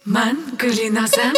من گلی نازم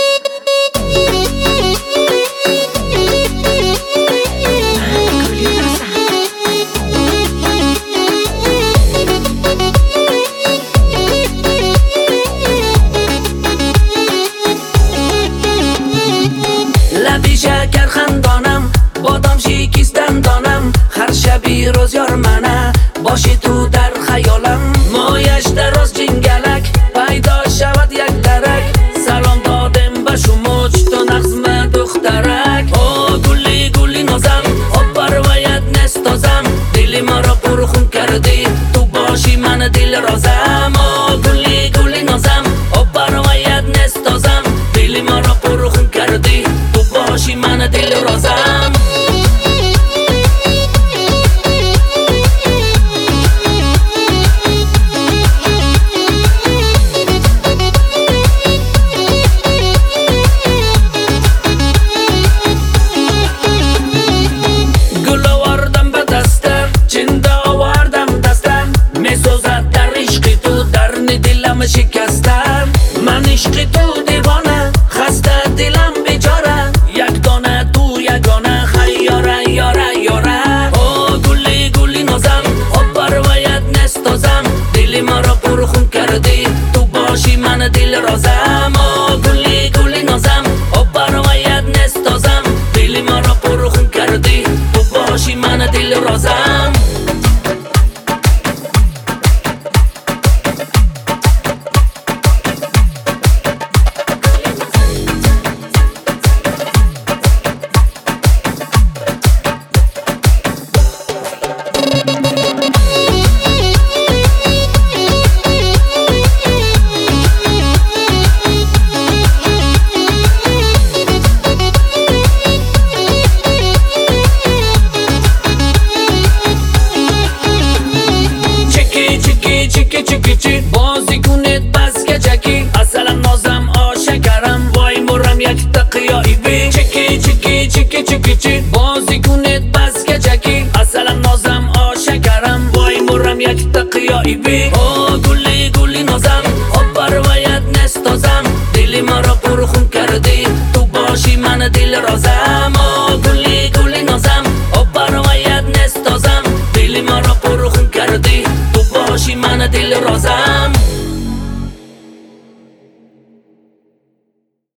لبی شکر خندانم بادام شکستن دانم هر شبی روز یار منه باشی تو در خیالم مایش دراز جنگلک پیدا شود یک درک سلام دادم به شما تو نغزم دخترک او گلی گلی نازم آب پروایت نستازم دلی مرا پرخون کردی تو باشی من دل رازم او گلی گلی نازم آب پروایت نستازم دلی مرا پرخون کردی تو باشی من دل رازم شکستم من عشق تو دیوانه خسته دلم بیچاره یک دانه تو یگانه خیاره یاره یاره او گلی گلی نازم آب پروایت نستازم دلی مرا پرخون کردی تو باشی من دل رازم او گلی گلی نازم آب پروایت نستازم دلی مرا پرخون کردی تو باشی من دل رازم چی بازی کنید بس که چکی اصلا نازم آشکرم وای مرم یک تقیایی بی چکی بازی کنید بس که چکی اصلا نازم آشکرم وای مرم یک تقیایی بی